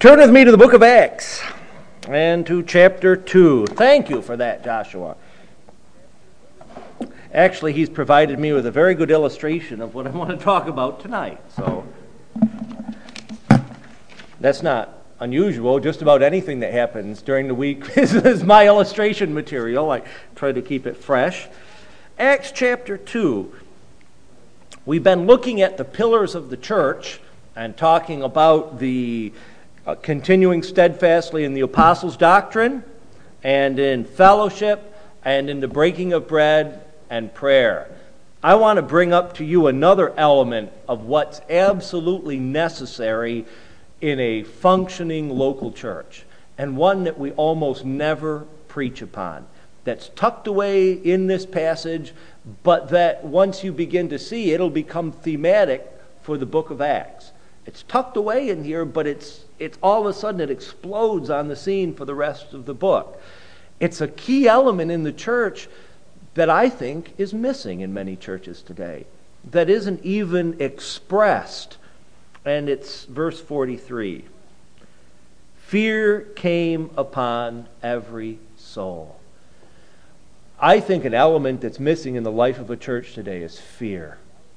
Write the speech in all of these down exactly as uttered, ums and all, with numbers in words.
Turn with me to the book of Acts and to chapter two. Thank you for that, Joshua. Actually, he's provided me with a very good illustration of what I want to talk about tonight. So that's not unusual. Just about anything that happens during the week is, is my illustration material. I try to keep it fresh. Acts chapter two. We've been looking at the pillars of the church and talking about the uh, continuing steadfastly in the apostles' doctrine and in fellowship and in the breaking of bread and prayer. I want to bring up to you another element of what's absolutely necessary in a functioning local church, and one that we almost never preach upon, that's tucked away in this passage, but that once you begin to see, it'll become thematic for the book of Acts. It's tucked away in here, but it's it's all of a sudden it explodes on the scene for the rest of the book. It's a key element in the church that I think is missing in many churches today, that isn't even expressed. And it's verse forty-three. Fear came upon every soul. I think an element that's missing in the life of a church today is fear.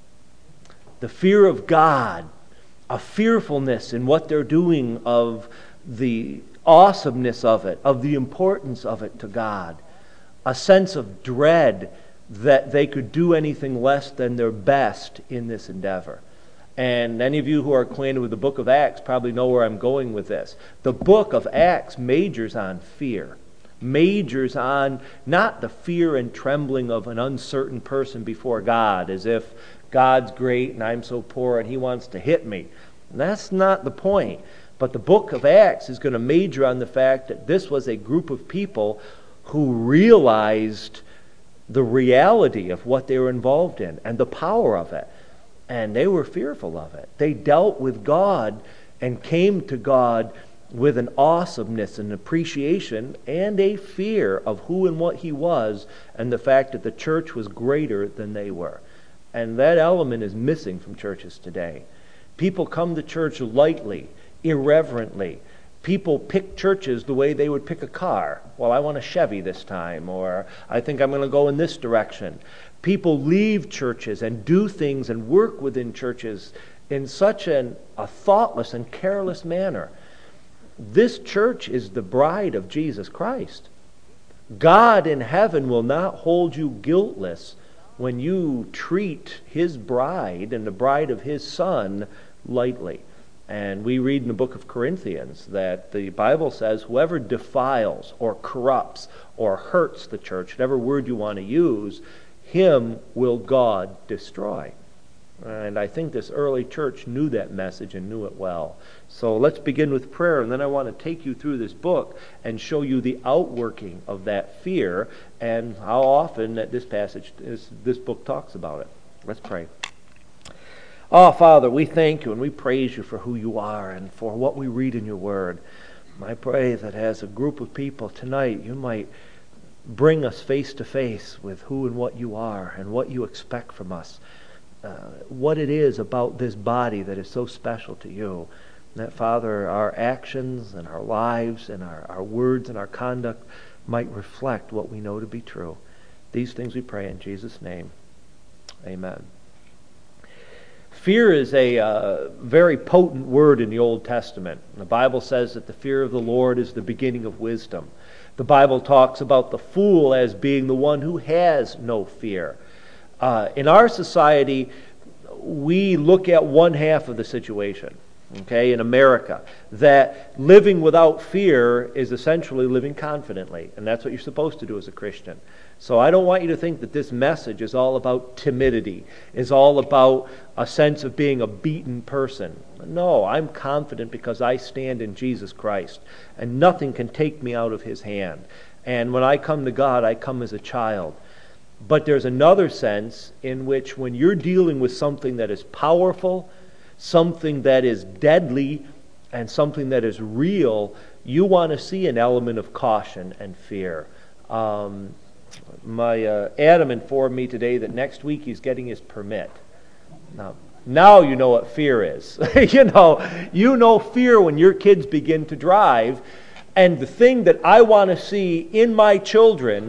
The fear of God, a fearfulness in what they're doing of the awesomeness of it, of the importance of it to God, a sense of dread that they could do anything less than their best in this endeavor. And any of you who are acquainted with the book of Acts probably know where I'm going with this. The book of Acts majors on fear. Majors on not the fear and trembling of an uncertain person before God, as if God's great and I'm so poor and He wants to hit me. That's not the point. But the book of Acts is going to major on the fact that this was a group of people who realized the reality of what they were involved in and the power of it. And they were fearful of it. They dealt with God and came to God with an awesomeness and appreciation and a fear of who and what He was, and the fact that the church was greater than they were. And that element is missing from churches today. People come to church lightly, irreverently. People pick churches the way they would pick a car. Well, I want a Chevy this time, or I think I'm going to go in this direction. People leave churches and do things and work within churches in such an, a thoughtless and careless manner. This church is the bride of Jesus Christ. God in heaven will not hold you guiltless when you treat His bride and the bride of His Son lightly. And we read in the book of Corinthians that the Bible says whoever defiles or corrupts or hurts the church, whatever word you want to use, him will God destroy. And I think this early church knew that message and knew it well. So let's begin with prayer, and then I want to take you through this book and show you the outworking of that fear and how often that this passage, this, this book talks about it. Let's pray. Oh, Father, we thank you and we praise you for who you are and for what we read in your word. I pray that as a group of people tonight, you might bring us face to face with who and what you are and what you expect from us. Uh, what it is about this body that is so special to you. And that, Father, our actions and our lives and our, our words and our conduct might reflect what we know to be true. These things we pray in Jesus' name. Amen. Fear is a uh, very potent word in the Old Testament. The Bible says that the fear of the Lord is the beginning of wisdom. The Bible talks about the fool as being the one who has no fear. Uh, in our society, we look at one half of the situation, okay, in America, that living without fear is essentially living confidently, and that's what you're supposed to do as a Christian. So I don't want you to think that this message is all about timidity, is all about a sense of being a beaten person. No, I'm confident because I stand in Jesus Christ, and nothing can take me out of His hand. And when I come to God, I come as a child. But there's another sense in which when you're dealing with something that is powerful, something that is deadly, and something that is real, you want to see an element of caution and fear. Um, my uh, Adam informed me today that next week he's getting his permit. Now, Now you know what fear is. you know, you know fear when your kids begin to drive. And the thing that I want to see in my children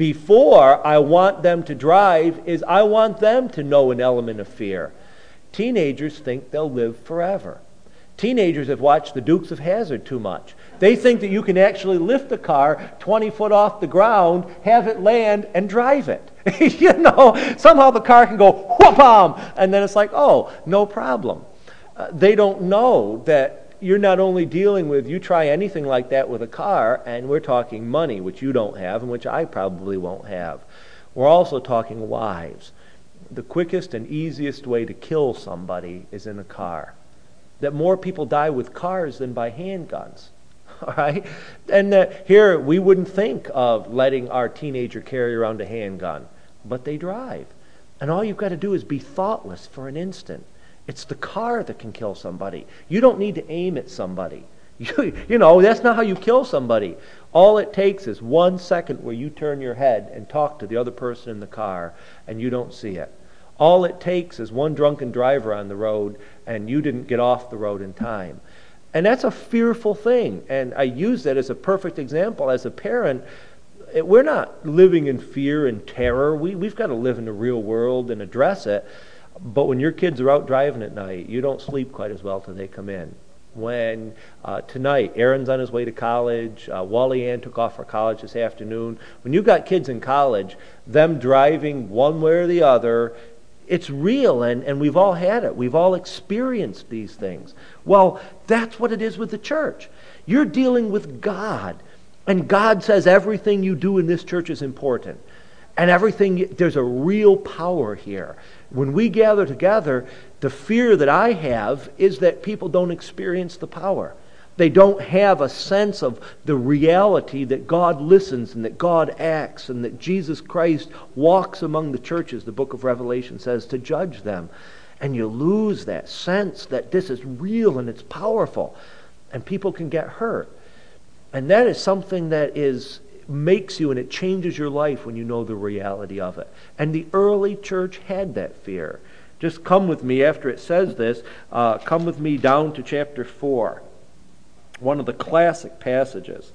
before I want them to drive is I want them to know an element of fear. Teenagers think they'll live forever. Teenagers have watched the Dukes of Hazzard too much. They think that you can actually lift a car twenty foot off the ground, have it land, and drive it. you know, somehow the car can go whoop-om, and then it's like, oh, no problem. Uh, they don't know that you're not only dealing with, you try anything like that with a car, and we're talking money, which you don't have, and which I probably won't have. We're also talking lives. The quickest and easiest way to kill somebody is in a car. That more people die with cars than by handguns. All right? And uh, here, we wouldn't think of letting our teenager carry around a handgun, but they drive. And all you've got to do is be thoughtless for an instant. It's the car that can kill somebody. You don't need to aim at somebody. You, you know, that's not how you kill somebody. All it takes is one second where you turn your head and talk to the other person in the car, and you don't see it. All it takes is one drunken driver on the road, and you didn't get off the road in time. And that's a fearful thing. And I use that as a perfect example. As a parent, we're not living in fear and terror. We, we've got to live in the real world and address it. But when your kids are out driving at night, you don't sleep quite as well till they come in. When uh, tonight, Aaron's on his way to college, uh, Wally Ann took off for college this afternoon. When you've got kids in college, them driving one way or the other, it's real, and, and we've all had it. We've all experienced these things. Well, that's what it is with the church. You're dealing with God, and God says everything you do in this church is important. And everything, there's a real power here. When we gather together, the fear that I have is that people don't experience the power. They don't have a sense of the reality that God listens and that God acts and that Jesus Christ walks among the churches, the book of Revelation says, to judge them. And you lose that sense that this is real and it's powerful. And people can get hurt. And that is something that is makes you, and it changes your life when you know the reality of it. And the early church had that fear. Just come with me after it says this. Uh, come with me down to chapter four. One of the classic passages.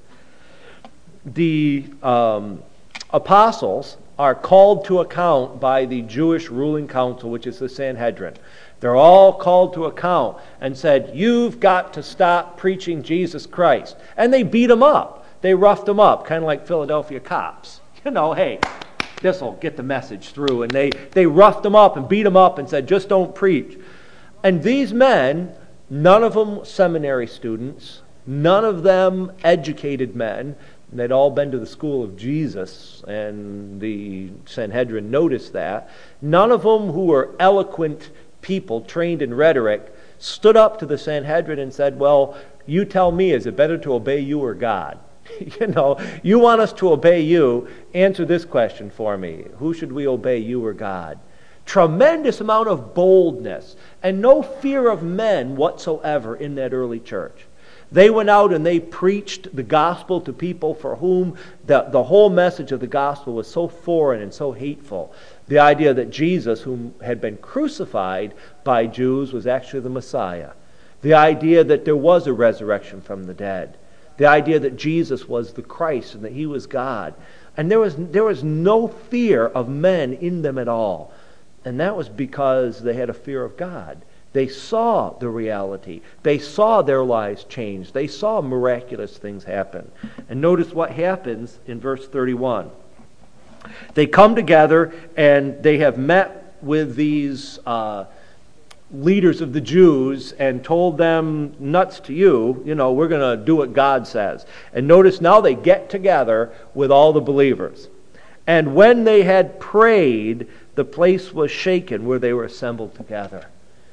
The um, apostles are called to account by the Jewish ruling council, which is the Sanhedrin. They're all called to account and said, you've got to stop preaching Jesus Christ. And they beat them up. They roughed them up, kind of like Philadelphia cops. You know, hey, this will get the message through. And they, they roughed them up and beat them up and said, just don't preach. And these men, none of them seminary students, none of them educated men. They'd all been to the school of Jesus, and the Sanhedrin noticed that. None of them who were eloquent people trained in rhetoric stood up to the Sanhedrin and said, well, you tell me, is it better to obey you or God? You know, you want us to obey you. Answer this question for me. Who should we obey, you or God? Tremendous amount of boldness and no fear of men whatsoever in that early church. They went out and they preached the gospel to people for whom the, the whole message of the gospel was so foreign and so hateful. The idea that Jesus, whom had been crucified by Jews, was actually the Messiah. The idea that there was a resurrection from the dead. The idea that Jesus was the Christ and that he was God. And there was, there was no fear of men in them at all. And that was because they had a fear of God. They saw the reality. They saw their lives change. They saw miraculous things happen. And notice what happens in verse thirty-one. They come together and they have met with these uh, leaders of the Jews and told them, nuts to you, you know, we're going to do what God says. And notice now they get together with all the believers. And when they had prayed, the place was shaken where they were assembled together.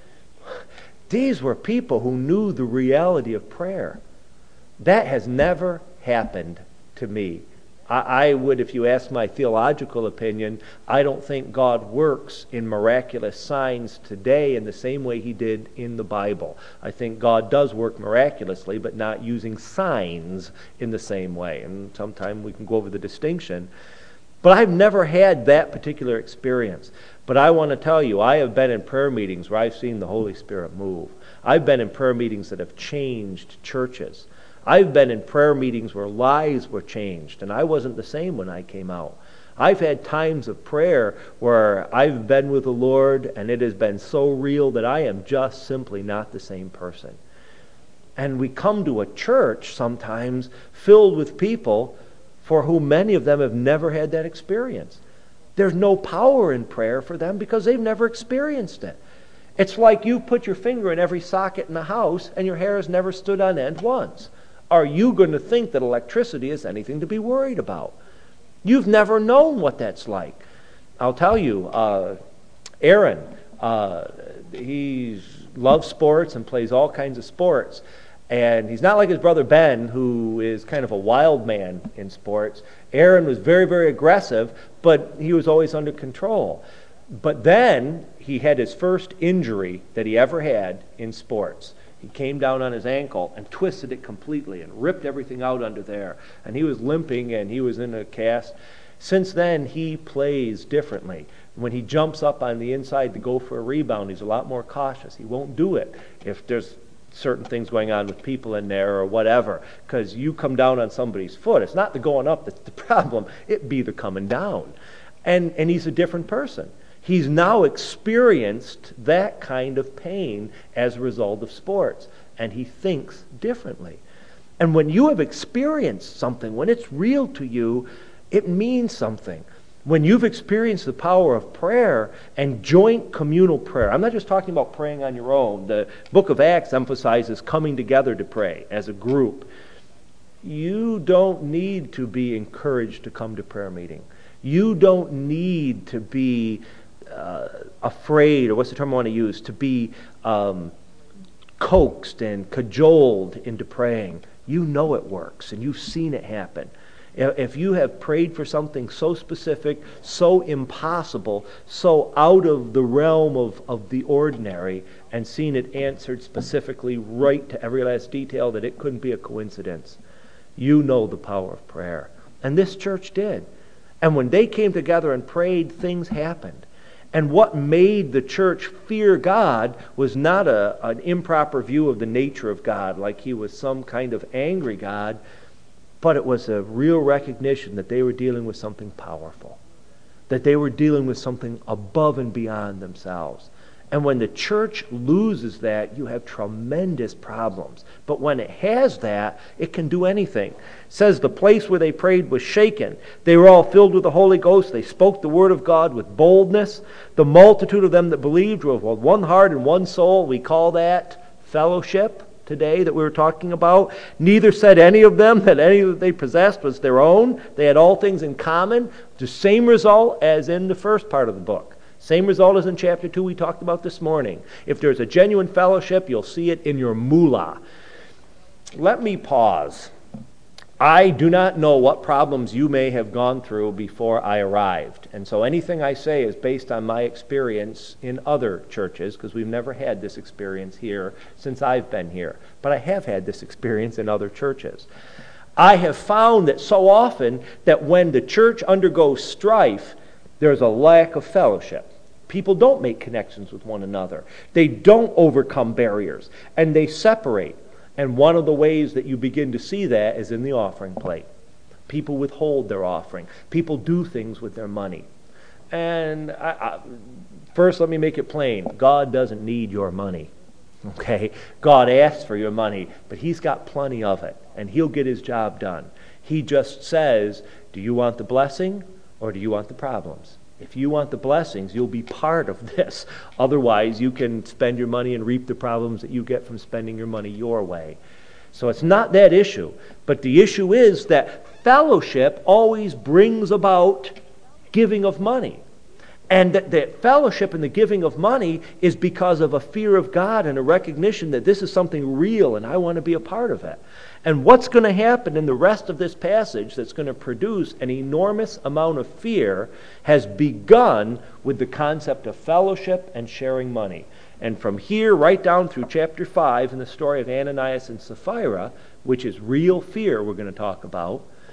These were people who knew the reality of prayer. That has never happened to me. I, I would, if you ask my theological opinion, I don't think God works in miraculous signs today in the same way he did in the Bible. I think God does work miraculously, but not using signs in the same way. And sometime we can go over the distinction. But I've never had that particular experience. But I want to tell you, I have been in prayer meetings where I've seen the Holy Spirit move. I've been in prayer meetings that have changed churches. I've been in prayer meetings where lives were changed, and I wasn't the same when I came out. I've had times of prayer where I've been with the Lord, and it has been so real that I am just simply not the same person. And we come to a church sometimes filled with people for whom many of them have never had that experience. There's no power in prayer for them because they've never experienced it. It's like you put your finger in every socket in the house and your hair has never stood on end once. Are you going to think that electricity is anything to be worried about? You've never known what that's like. I'll tell you, uh, Aaron, uh, he loves sports and plays all kinds of sports. And he's not like his brother Ben, who is kind of a wild man in sports. Aaron was very, very aggressive, but he was always under control. But then he had his first injury that he ever had in sports. He came down on his ankle and twisted it completely and ripped everything out under there. And he was limping and he was in a cast. Since then, he plays differently. When he jumps up on the inside to go for a rebound, he's a lot more cautious. He won't do it if there's certain things going on with people in there or whatever, because you come down on somebody's foot. It's not the going up that's the problem. It be the coming down. And, and he's a different person. He's now experienced that kind of pain as a result of sports, and he thinks differently. And when you have experienced something, when it's real to you, it means something. When you've experienced the power of prayer and joint communal prayer, I'm not just talking about praying on your own. The book of Acts emphasizes coming together to pray as a group. You don't need to be encouraged to come to prayer meeting. You don't need to be uh, afraid, or what's the term I want to use, to be um, coaxed and cajoled into praying. You know it works, and you've seen it happen. If you have prayed for something so specific, so impossible, so out of the realm of, of the ordinary, and seen it answered specifically right to every last detail that it couldn't be a coincidence, you know the power of prayer. And this church did. And when they came together and prayed, things happened. And what made the church fear God was not a, an improper view of the nature of God, like he was some kind of angry God, but it was a real recognition that they were dealing with something powerful, that they were dealing with something above and beyond themselves. And when the church loses that, you have tremendous problems. But when it has that, it can do anything. It says the place where they prayed was shaken. They were all filled with the Holy Ghost. They spoke the word of God with boldness. The multitude of them that believed were with one heart and one soul. We call that fellowship today that we were talking about. Neither said any of them that any that they possessed was their own. They had all things in common. The same result as in the first part of the book. Same result as in chapter two we talked about this morning. If there's a genuine fellowship, you'll see it in your moolah. Let me pause. I do not know what problems you may have gone through before I arrived. And so anything I say is based on my experience in other churches, because we've never had this experience here since I've been here. But I have had this experience in other churches. I have found that so often that when the church undergoes strife, there's a lack of fellowship. People don't make connections with one another. They don't overcome barriers, and they separate. And one of the ways that you begin to see that is in the offering plate. People withhold their offering. People do things with their money. And I, I, first, let me make it plain. God doesn't need your money. Okay? God asks for your money, but He's got plenty of it, and He'll get His job done. He just says, do you want the blessing or do you want the problems? If you want the blessings, you'll be part of this. Otherwise, you can spend your money and reap the problems that you get from spending your money your way. So it's not that issue. But the issue is that fellowship always brings about giving of money. And that, that fellowship and the giving of money is because of a fear of God and a recognition that this is something real and I want to be a part of it. And what's going to happen in the rest of this passage that's going to produce an enormous amount of fear has begun with the concept of fellowship and sharing money. And from here right down through chapter five in the story of Ananias and Sapphira, which is real fear we're going to talk about,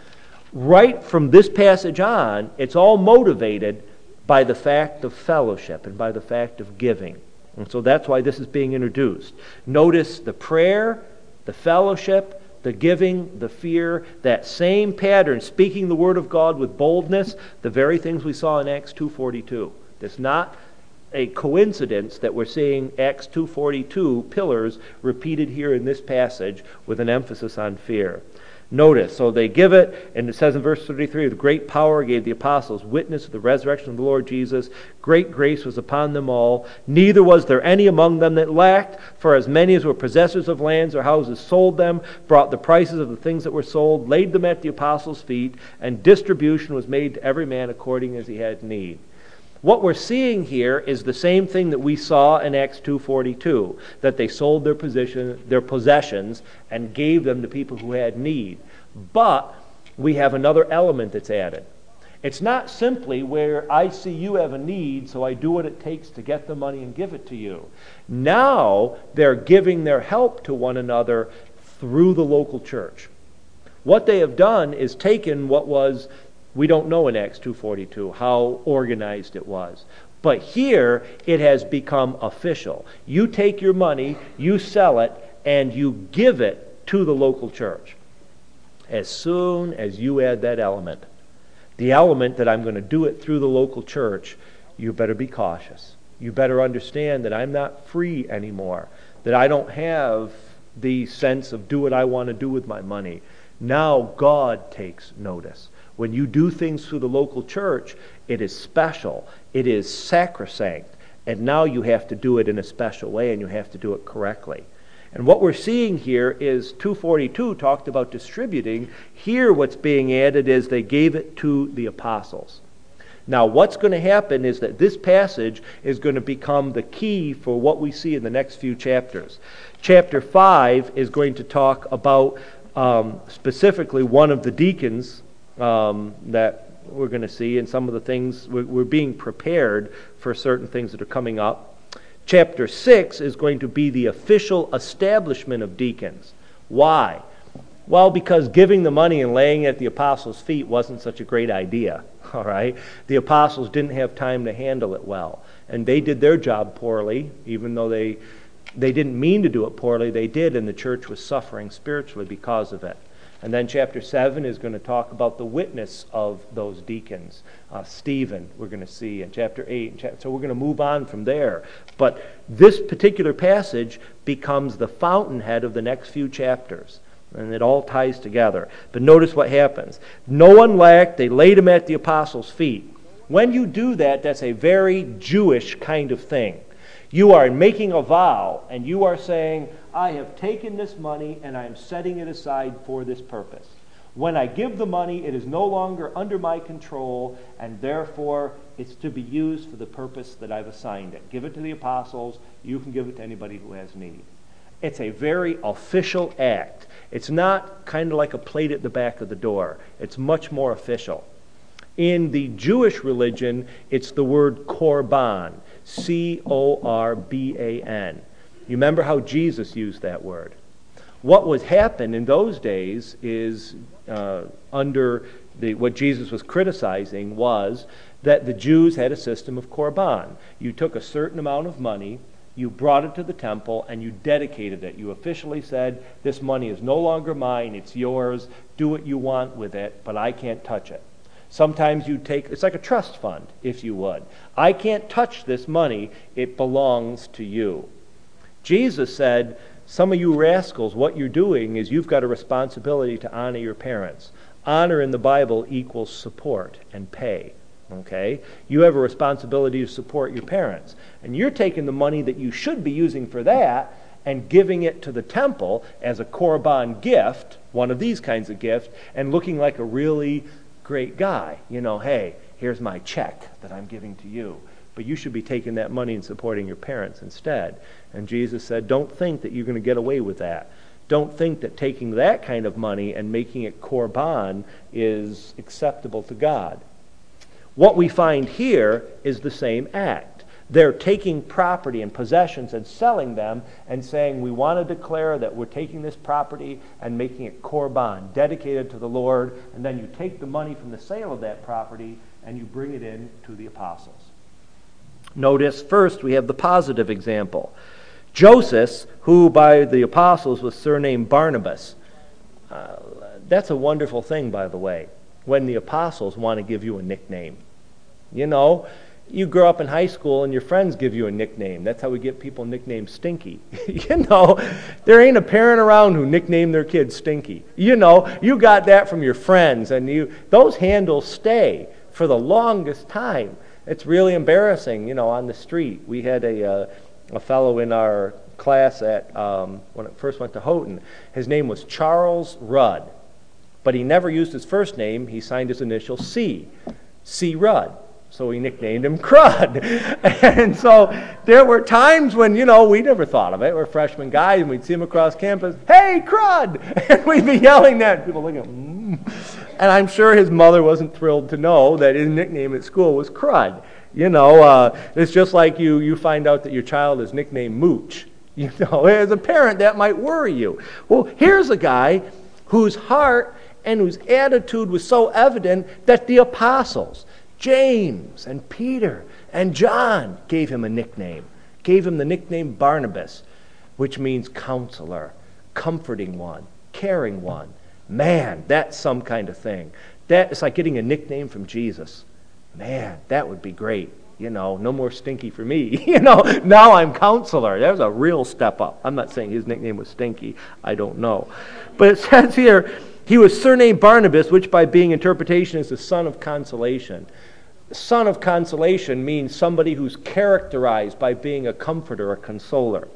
right from this passage on, it's all motivated by the fact of fellowship and by the fact of giving. And so that's why this is being introduced. Notice the prayer, the fellowship, the giving, the fear, that same pattern, speaking the word of God with boldness, the very things we saw in Acts two forty-two. It's not a coincidence that we're seeing Acts two forty-two pillars repeated here in this passage with an emphasis on fear. Notice, so they give it, and it says in verse thirty-three, with great power gave the apostles witness of the resurrection of the Lord Jesus. Great grace was upon them all. Neither was there any among them that lacked, for as many as were possessors of lands or houses sold them, brought the prices of the things that were sold, laid them at the apostles' feet, and distribution was made to every man according as he had need. What we're seeing here is the same thing that we saw in Acts two forty-two, that they sold their position, their possessions and gave them to people who had need. But we have another element that's added. It's not simply where I see you have a need, so I do what it takes to get the money and give it to you. Now they're giving their help to one another through the local church. What they have done is taken what was, we don't know in Acts two forty-two how organized it was. But here it has become official. You take your money, you sell it, and you give it to the local church. As soon as you add that element, the element that I'm going to do it through the local church, you better be cautious. You better understand that I'm not free anymore, that I don't have the sense of do what I want to do with my money. Now God takes notice. When you do things through the local church, it is special. It is sacrosanct. And now you have to do it in a special way, and you have to do it correctly. And what we're seeing here is two forty-two talked about distributing. Here what's being added is they gave it to the apostles. Now what's going to happen is that this passage is going to become the key for what we see in the next few chapters. Chapter five is going to talk about um, specifically one of the deacons Um, that we're going to see, and some of the things we're, we're being prepared for certain things that are coming up. Chapter six is going to be the official establishment of deacons. Why? Well, because giving the money and laying it at the apostles' feet wasn't such a great idea. All right, the apostles didn't have time to handle it well, and they did their job poorly, even though they they didn't mean to do it poorly. They did, and the church was suffering spiritually because of it. And then chapter seven is going to talk about the witness of those deacons. Uh, Stephen, we're going to see in chapter eight. And chapter, so we're going to move on from there. But this particular passage becomes the fountainhead of the next few chapters. And it all ties together. But notice what happens. No one lacked. They laid him at the apostles' feet. When you do that, that's a very Jewish kind of thing. You are making a vow, and you are saying, I have taken this money and I am setting it aside for this purpose. When I give the money, it is no longer under my control, and therefore it's to be used for the purpose that I've assigned it. Give it to the apostles. You can give it to anybody who has need. It's a very official act. It's not kind of like a plate at the back of the door. It's much more official. In the Jewish religion, it's the word korban, C O R B A N. You remember how Jesus used that word. What was happened in those days is, uh, under the, what Jesus was criticizing was that the Jews had a system of korban. You took a certain amount of money, you brought it to the temple, and you dedicated it. You officially said, this money is no longer mine, it's yours, do what you want with it, but I can't touch it. Sometimes you take, it's like a trust fund, if you would. I can't touch this money, it belongs to you. Jesus said, some of you rascals, what you're doing is you've got a responsibility to honor your parents. Honor in the Bible equals support and pay. Okay? You have a responsibility to support your parents. And you're taking the money that you should be using for that and giving it to the temple as a korban gift, one of these kinds of gifts, and looking like a really great guy. You know, hey, here's my check that I'm giving to you. But you should be taking that money and supporting your parents instead. And Jesus said, don't think that you're going to get away with that. Don't think that taking that kind of money and making it korban is acceptable to God. What we find here is the same act. They're taking property and possessions and selling them and saying, we want to declare that we're taking this property and making it korban, dedicated to the Lord, and then you take the money from the sale of that property and you bring it in to the apostles. Notice first we have the positive example. Joseph, who by the apostles was surnamed Barnabas. Uh, that's a wonderful thing, by the way, when the apostles want to give you a nickname. You know, you grow up in high school and your friends give you a nickname. That's how we get people nicknamed Stinky. You know, there ain't a parent around who nicknamed their kid Stinky. You know, you got that from your friends, and you those handles stay for the longest time. It's really embarrassing, you know, on the street. We had a uh, a fellow in our class at um, when I first went to Houghton. His name was Charles Rudd, but he never used his first name. He signed his initial C, C. Rudd. So we nicknamed him Crud. And so there were times when, you know, we never thought of it. We're freshman guys, and we'd see him across campus, hey, Crud! And we'd be yelling that, and people looking at him. And I'm sure his mother wasn't thrilled to know that his nickname at school was Crud. You know, uh, it's just like you, you find out that your child is nicknamed Mooch. You know, as a parent, that might worry you. Well, here's a guy whose heart and whose attitude was so evident that the apostles, James and Peter and John, gave him a nickname. Gave him the nickname Barnabas, which means counselor, comforting one, caring one. Man, that's some kind of thing. That is like getting a nickname from Jesus. Man, that would be great. You know, no more Stinky for me. You know, now I'm counselor. That was a real step up. I'm not saying his nickname was Stinky. I don't know. But it says here, he was surnamed Barnabas, which by being interpretation is the son of consolation. Son of consolation means somebody who's characterized by being a comforter, a consoler.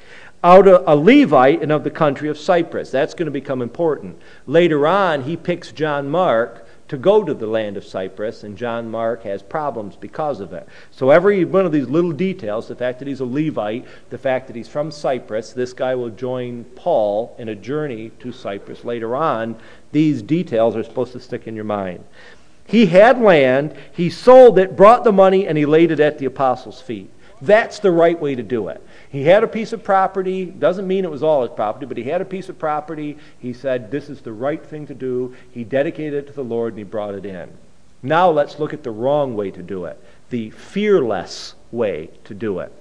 Out of a Levite and of the country of Cyprus. That's going to become important. Later on, he picks John Mark to go to the land of Cyprus, and John Mark has problems because of it. So every one of these little details, the fact that he's a Levite, the fact that he's from Cyprus, this guy will join Paul in a journey to Cyprus later on. These details are supposed to stick in your mind. He had land, he sold it, brought the money, and he laid it at the apostles' feet. That's the right way to do it. He had a piece of property. Doesn't mean it was all his property, but he had a piece of property. He said, this is the right thing to do. He dedicated it to the Lord, and he brought it in. Now let's look at the wrong way to do it, the fearless way to do it.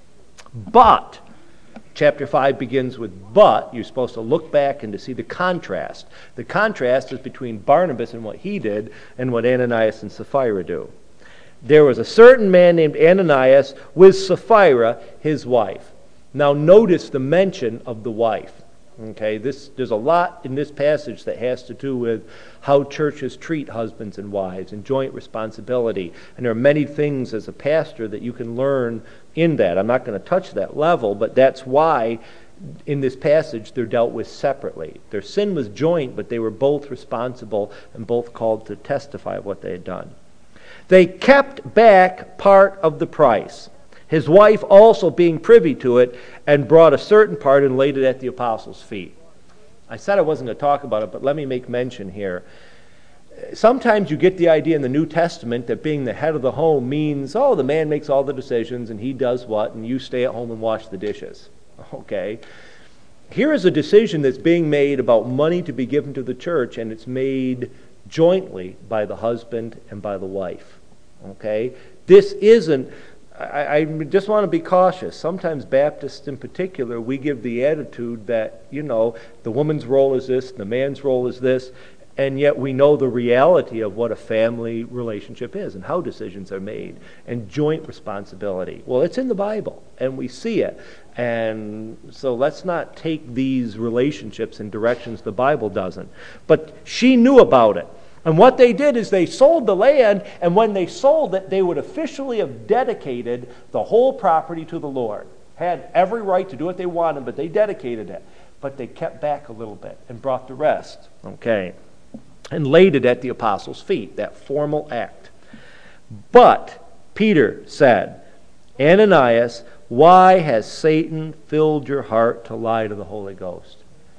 But, chapter five begins with but. You're supposed to look back and to see the contrast. The contrast is between Barnabas and what he did and what Ananias and Sapphira do. There was a certain man named Ananias with Sapphira, his wife. Now notice the mention of the wife. Okay, this there's a lot in this passage that has to do with how churches treat husbands and wives and joint responsibility. And there are many things as a pastor that you can learn in that. I'm not going to touch that level, but that's why in this passage they're dealt with separately. Their sin was joint, but they were both responsible and both called to testify of what they had done. They kept back part of the price, his wife also being privy to it, and brought a certain part and laid it at the apostles' feet. I said I wasn't going to talk about it, but let me make mention here. Sometimes you get the idea in the New Testament that being the head of the home means, oh, the man makes all the decisions and he does what, and you stay at home and wash the dishes. Okay. Here is a decision that's being made about money to be given to the church, and it's made jointly by the husband and by the wife. Okay? This isn't, I, I just want to be cautious. Sometimes Baptists in particular, we give the attitude that, you know, the woman's role is this, the man's role is this, and yet we know the reality of what a family relationship is and how decisions are made and joint responsibility. Well, it's in the Bible, and we see it. And so let's not take these relationships in directions the Bible doesn't. But she knew about it. And what they did is they sold the land, and when they sold it, they would officially have dedicated the whole property to the Lord. Had every right to do what they wanted, but they dedicated it. But they kept back a little bit and brought the rest. Okay. And laid it at the apostles' feet, that formal act. But Peter said, Ananias, why has Satan filled your heart to lie to the Holy Ghost?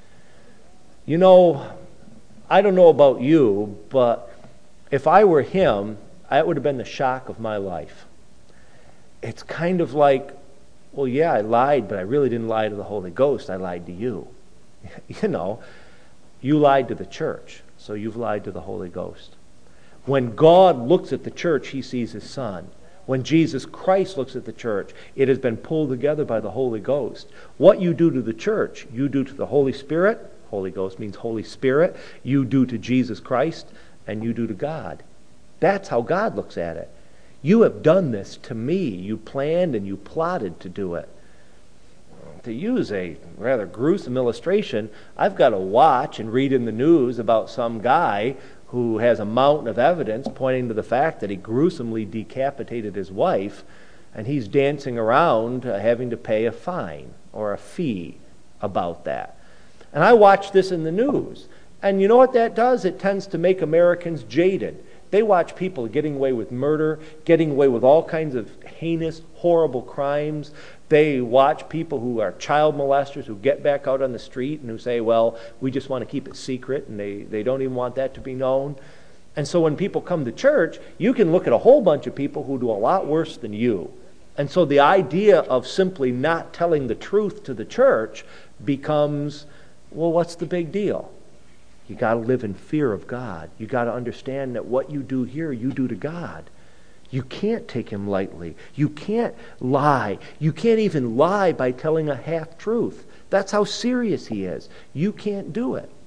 You know, I don't know about you, but if I were him, that would have been the shock of my life. it's kind of like, well, yeah, I lied, but I really didn't lie to the Holy Ghost. I lied to you. You know, you lied to the church, so you've lied to the Holy Ghost. When God looks at the church, he sees his Son. When Jesus Christ looks at the church, it has been pulled together by the Holy Ghost. What you do to the church, you do to the Holy Spirit. Holy Ghost means Holy Spirit. You do to Jesus Christ, and you do to God. That's how God looks at it. You have done this to me. You planned and you plotted to do it. To use a rather gruesome illustration, I've got to watch and read in the news about some guy who has a mountain of evidence pointing to the fact that he gruesomely decapitated his wife, and he's dancing around uh, having to pay a fine or a fee about that. And I watch this in the news. And you know what that does? It tends to make Americans jaded. They watch people getting away with murder, getting away with all kinds of heinous, horrible crimes. They watch people who are child molesters who get back out on the street and who say, well, we just want to keep it secret, and they, they don't even want that to be known. And so when people come to church, you can look at a whole bunch of people who do a lot worse than you. And so the idea of simply not telling the truth to the church becomes, well, what's the big deal? You got to live in fear of God. You got to understand that what you do here, you do to God. You can't take him lightly. You can't lie. You can't even lie by telling a half-truth. That's how serious he is. You can't do it.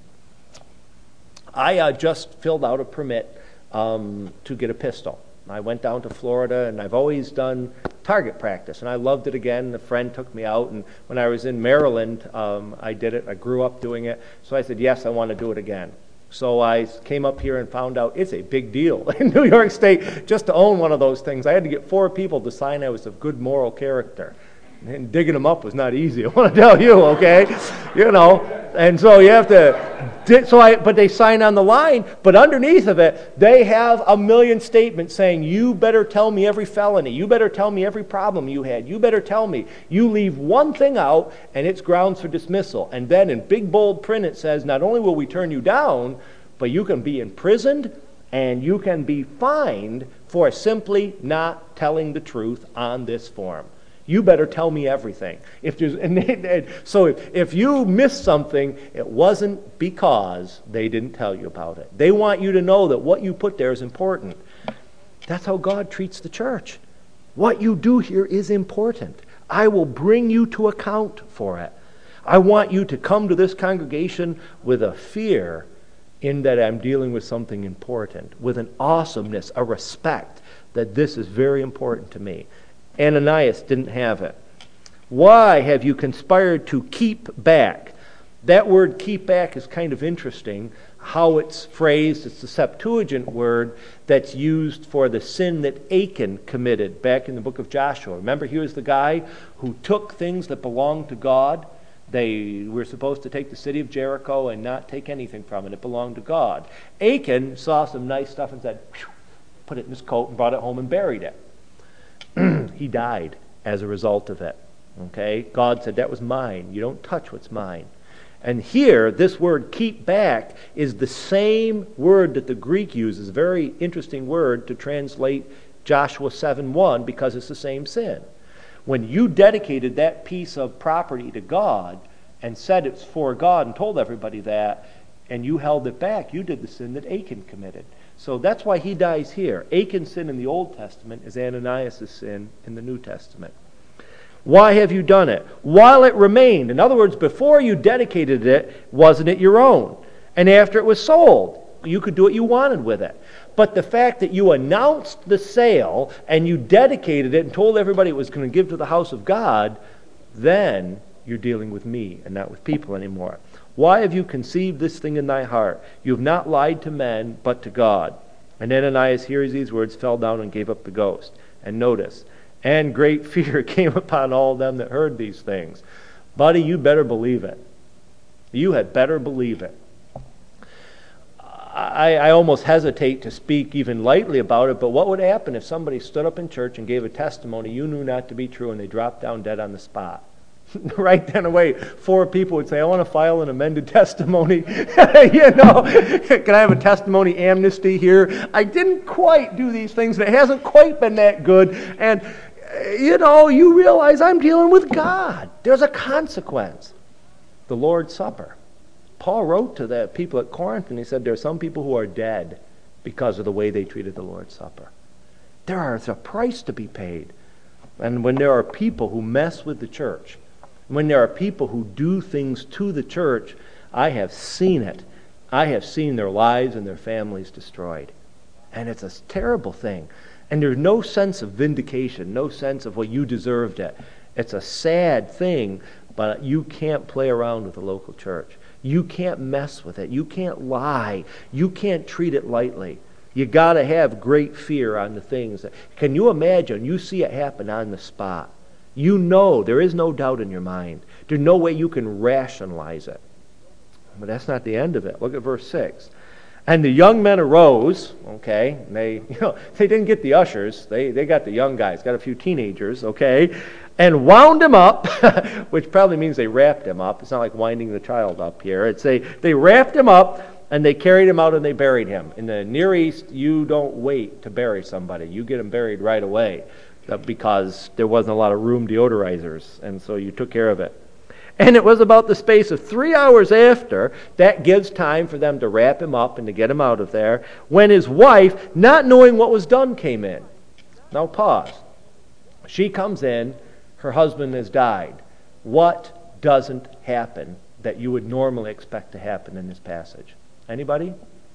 I uh, just filled out a permit um, to get a pistol. I went down to Florida, and I've always done target practice, and I loved it again. A friend took me out, and when I was in Maryland, um, I did it. I grew up doing it, so I said, yes, I want to do it again. So I came up here and found out it's a big deal in New York State just to own one of those things. I had to get four people to sign I was of good moral character. And digging them up was not easy, I want to tell you, okay? You know, and so you have to, so I, but they sign on the line, but underneath of it, they have a million statements saying, you better tell me every felony, you better tell me every problem you had, you better tell me. You leave one thing out, and it's grounds for dismissal. And then in big bold print it says, not only will we turn you down, but you can be imprisoned, and you can be fined for simply not telling the truth on this form. You better tell me everything. If there's, and, and, so if, if you miss something, it wasn't because they didn't tell you about it. They want you to know that what you put there is important. That's how God treats the church. What you do here is important. I will bring you to account for it. I want you to come to this congregation with a fear in that I'm dealing with something important, with an awesomeness, a respect that this is very important to me. Ananias didn't have it. Why have you conspired to keep back? That word keep back is kind of interesting. How it's phrased, it's the Septuagint word that's used for the sin that Achan committed back in the book of Joshua. Remember, he was the guy who took things that belonged to God. They were supposed to take the city of Jericho and not take anything from it. It belonged to God. Achan saw some nice stuff and said, put it in his coat and brought it home and buried it. He died as a result of it. Okay? God said, that was mine. You don't touch what's mine. And here, this word keep back is the same word that the Greek uses, a very interesting word to translate Joshua seven one, because it's the same sin. When you dedicated that piece of property to God and said it's for God and told everybody that, and you held it back, you did the sin that Achan committed. So that's why he dies here. Achan's sin in the Old Testament is Ananias' sin in the New Testament. Why have you done it? While it remained. In other words, before you dedicated it, wasn't it your own? And after it was sold, you could do what you wanted with it. But the fact that you announced the sale and you dedicated it and told everybody it was going to give to the house of God, then you're dealing with me and not with people anymore. Why have you conceived this thing in thy heart? You have not lied to men, but to God. And Ananias hears these words, fell down and gave up the ghost. And notice, and great fear came upon all them that heard these things. Buddy, you better believe it. You had better believe it. I, I almost hesitate to speak even lightly about it, but what would happen if somebody stood up in church and gave a testimony you knew not to be true and they dropped down dead on the spot? Right then away, four people would say, I want to file an amended testimony. You know, can I have a testimony amnesty here? I didn't quite do these things, and it hasn't quite been that good. And you know, you realize I'm dealing with God. There's a consequence. The Lord's Supper. Paul wrote to the people at Corinth and he said there are some people who are dead because of the way they treated the Lord's Supper. There is a price to be paid. And when there are people who mess with the church, when there are people who do things to the church, I have seen it. I have seen their lives and their families destroyed. And it's a terrible thing. And there's no sense of vindication, no sense of, well, you deserved it. It's a sad thing, but you can't play around with the local church. You can't mess with it. You can't lie. You can't treat it lightly. You got to have great fear on the things. That, can you imagine? You see it happen on the spot. You know, there is no doubt in your mind. There's no way you can rationalize it. But that's not the end of it. Look at verse six. And the young men arose, okay, and they, you know, they didn't get the ushers, they, they got the young guys, got a few teenagers, okay, and wound him up, which probably means they wrapped him up. It's not like winding the child up here. It's a, they wrapped him up, and they carried him out and they buried him. In the Near East, you don't wait to bury somebody. You get them buried right away because there wasn't a lot of room deodorizers, and so you took care of it. And it was about the space of three hours after, that gives time for them to wrap him up and to get him out of there, when his wife, not knowing what was done, came in. Now pause. She comes in, her husband has died. What doesn't happen that you would normally expect to happen in this passage? Anybody?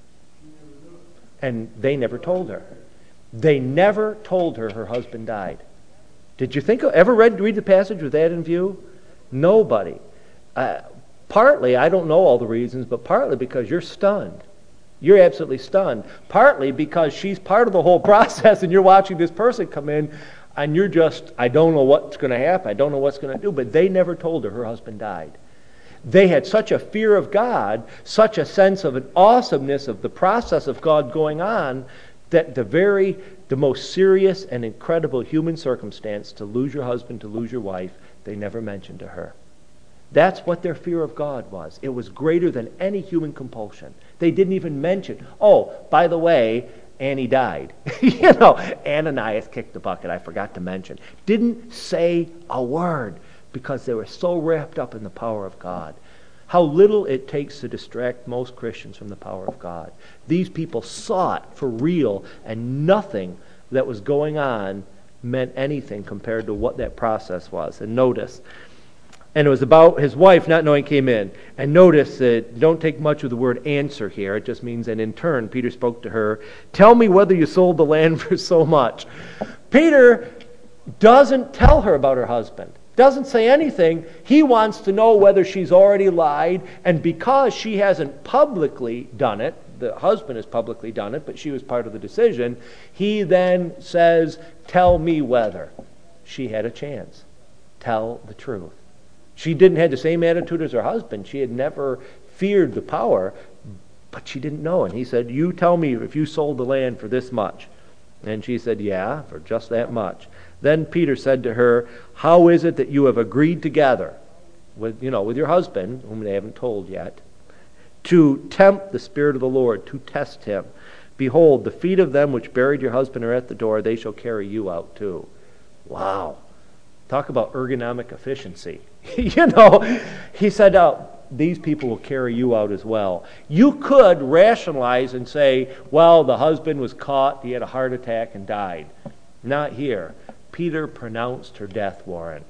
And they never told her. They never told her her husband died. Did you think, ever read read the passage with that in view? Nobody. Uh, partly, I don't know all the reasons, but partly because you're stunned. You're absolutely stunned. Partly because she's part of the whole process and you're watching this person come in and you're just, I don't know what's going to happen. I don't know what's going to do. But they never told her her husband died. They had such a fear of God, such a sense of an awesomeness of the process of God going on, that the very, the most serious and incredible human circumstance, to lose your husband, to lose your wife, they never mentioned to her. That's what their fear of God was. It was greater than any human compulsion. They didn't even mention, oh, by the way, Annie died. you know, Ananias kicked the bucket, I forgot to mention. Didn't say a word because they were so wrapped up in the power of God. How little it takes to distract most Christians from the power of God. These people saw it for real, and nothing that was going on meant anything compared to what that process was. And notice, and it was about his wife not knowing came in. And notice that don't take much of the word answer here. It just means, and in turn, Peter spoke to her, tell me whether you sold the land for so much. Peter doesn't tell her about her husband. Doesn't say anything. He wants to know whether she's already lied, and because she hasn't publicly done it, the husband has publicly done it, but she was part of the decision, he then says, tell me whether she had a chance. Tell the truth. She didn't have the same attitude as her husband. She had never feared the power, but she didn't know. And he said, you tell me if you sold the land for this much. And she said, yeah, for just that much. Then Peter said to her, how is it that you have agreed together with, you know, with your husband, whom they haven't told yet, to tempt the Spirit of the Lord, to test him? Behold, the feet of them which buried your husband are at the door, they shall carry you out too. Wow. Talk about ergonomic efficiency. you know, he said, oh, these people will carry you out as well. You could rationalize and say, well, the husband was caught, he had a heart attack and died. Not here. Peter pronounced her death warrant.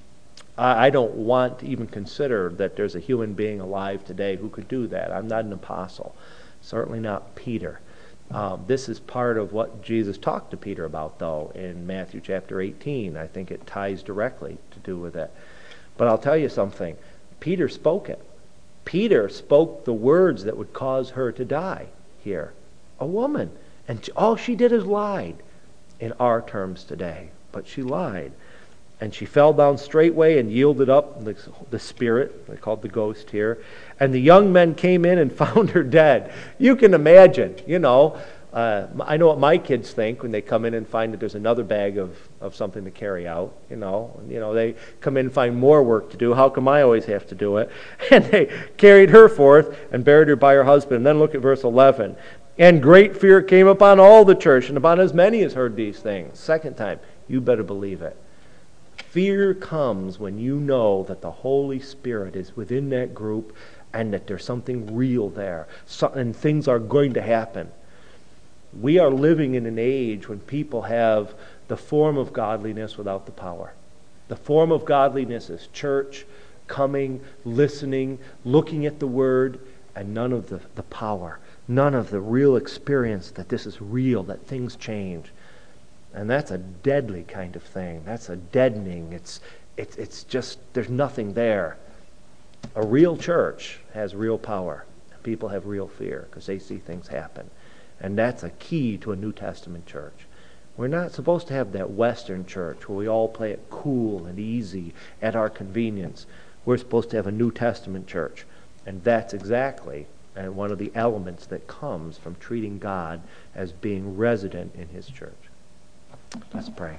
I don't want to even consider that there's a human being alive today who could do that. I'm not an apostle. Certainly not Peter. Um, this is part of what Jesus talked to Peter about, though, in Matthew chapter eighteen. I think it ties directly to do with it. But I'll tell you something. Peter spoke it. Peter spoke the words that would cause her to die here. A woman. And all she did is lied in our terms today. But she lied. And she fell down straightway and yielded up the, the spirit, they called the ghost here. And the young men came in and found her dead. You can imagine, you know, uh, I know what my kids think when they come in and find that there's another bag of, of something to carry out. You know, you know, they come in and find more work to do. How come I always have to do it? And they carried her forth and buried her by her husband. And then look at verse eleven. And great fear came upon all the church and upon as many as heard these things. Second time. You better believe it. Fear comes when you know that the Holy Spirit is within that group and that there's something real there, so, and things are going to happen. We are living in an age when people have the form of godliness without the power. The form of godliness is church, coming, listening, looking at the Word, and none of the, the power, none of the real experience that this is real, that things change. And that's a deadly kind of thing. That's a deadening. It's, it's, it's just, there's nothing there. A real church has real power. People have real fear because they see things happen. And that's a key to a New Testament church. We're not supposed to have that Western church where we all play it cool and easy at our convenience. We're supposed to have a New Testament church. And that's exactly and one of the elements that comes from treating God as being resident in His church. Let's pray.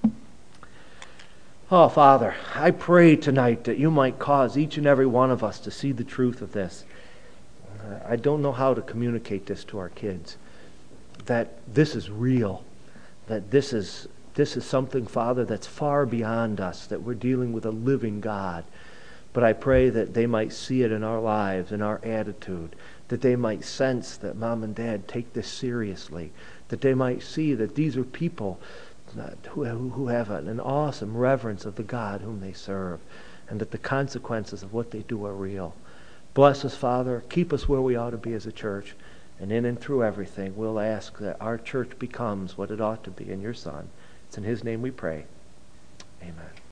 Oh, Father, I pray tonight that you might cause each and every one of us to see the truth of this. I don't know how to communicate this to our kids, that this is real, that this is this is something, Father, that's far beyond us, that we're dealing with a living God. But I pray that they might see it in our lives, in our attitude, that they might sense that Mom and Dad take this seriously, that they might see that these are people who, who have an, an awesome reverence of the God whom they serve, and that the consequences of what they do are real. Bless us, Father. Keep us where we ought to be as a church. And in and through everything, we'll ask that our church becomes what it ought to be in your Son. It's in His name we pray. Amen.